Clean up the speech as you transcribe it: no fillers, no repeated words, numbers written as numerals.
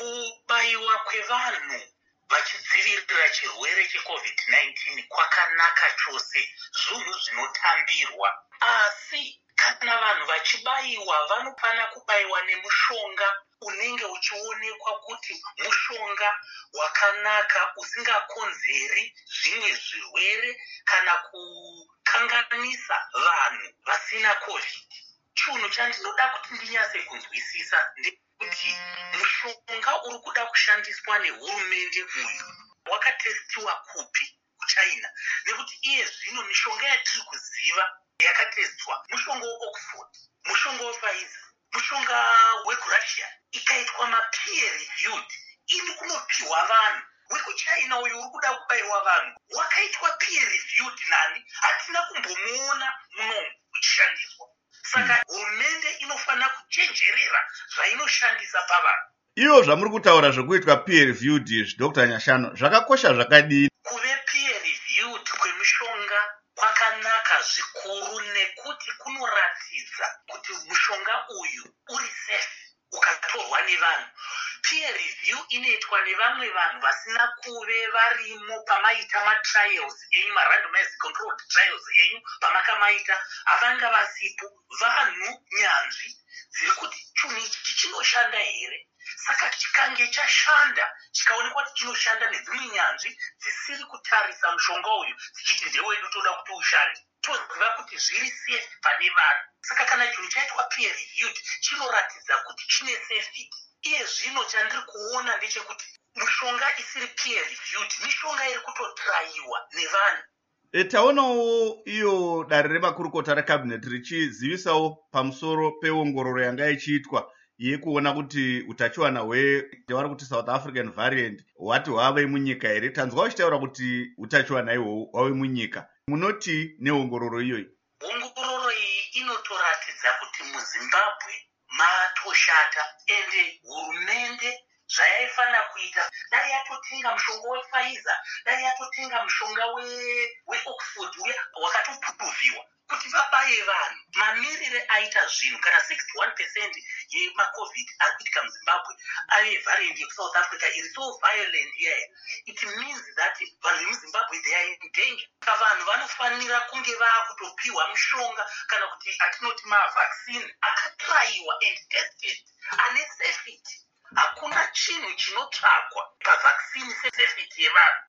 Kubaiwa kwevanhu vachidzivirira chirwere cheCovid-19 kwakanaka chose, zvinhu zvinotambirwa. Asi kana vanhu vachibaiwa vanofana kubaiwa nemushonga unenge uchionekwa kuti mushonga wakanaka usingakonzeri zvimwe zvirwere kana kukanganisa vanhu vasina COVID. Chinhu chandinoda kuti ndinyase kunzwisisa ndekuti mushonga uri kuda kushandiswa nehurumende uyu wakatestiwa kupi kuChina, nekuti iye zvino mishonga yatiri kuziva yakatestiwa mushonga weOxford, mushonga wePfizer, mushonga weRussia ikaitwa mapeer reviewed ini kunopiwa vanhu. WekuChina uyu uri kuda kubairwa vanhu wakaitwa peer reviewed, nani hatina kumbomuona munomu uchishandiswa. Saka hurumende inofana kuchenjerera zvainoshandisa pavanhu. Iyo zvamuri kutaura zvekuitwa peer reviewed, Dr. Nyashano, zvakakosha zvakadini? Kuve peer reviewed kwemishonga kwakanaka zvikuru nekuti kunoratidza kuti mushonga uyu uri safe ukatorwa nevanhu. Peer review inoitwa nevamwe vanhu vasina kuve varimo pamaita matrials enyu, marandomized controlled trials enyu, pamakamaita havanga vasipo vanhu nyanzvi dziri kuti chinhu ichi chinoshanda here. Saka chikange chashanda chikaonekwa kuti chinoshanda nedzimwe nyanzvi dzisiri kutarisa mushonga uyu dzichiti ndewedu toda kuti ushande, toziva kuti zviri safe pane vanhu. Saka kana chinhu chaitwa peer reviewed chinoratidza kuti chine safety. Iye zvino chandiri kuona ndechekuti mushonga isiri peer reviewed mishonga iri kutotrayiwa nevanhu. Taonawo iyo dare remakurukota recabinet richizivisawo pamusoro peongororo yanga ichiitwa yekuona kuti utachiwana hwavari kuti South African variant hwati hwave munyika here. Tanzwa uchitaura kuti utachiwana ihwohwo hwave munyika. Munoti neongororo iyoyi? Ongororo iyi inotoratidza kuti muZimbabwe matoshata, ende hurumende zvayaifana kuita dai yatotenga mushonga wePfizer, dai yatotenga mushonga weOxford wakatopruviwa kuti vabaye vanhu. Mamirire aita zvinhu, kana 61% yemaCovid ari kuitika muZimbabwe ane variant yeSouth Africa iri so violent here, it means that vanhu vemuZimbabwe they are in danger. Vanhu vanofanira kunge vakutopiwa mushonga kana kuti atinoti mavaccine akatrayiwa and tested ane safety. Hakuna chinhu chinotsvakwa pavaccine safety yevanhu.